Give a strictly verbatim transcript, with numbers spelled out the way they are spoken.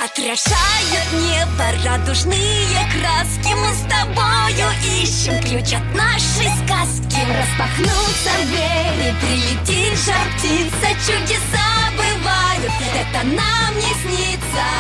Отражают небо радужные краски. Мы с тобою ищем ключ от нашей сказки. Распахнутся двери, прилетит жар птица. Чудеса бывают, это нам не снится.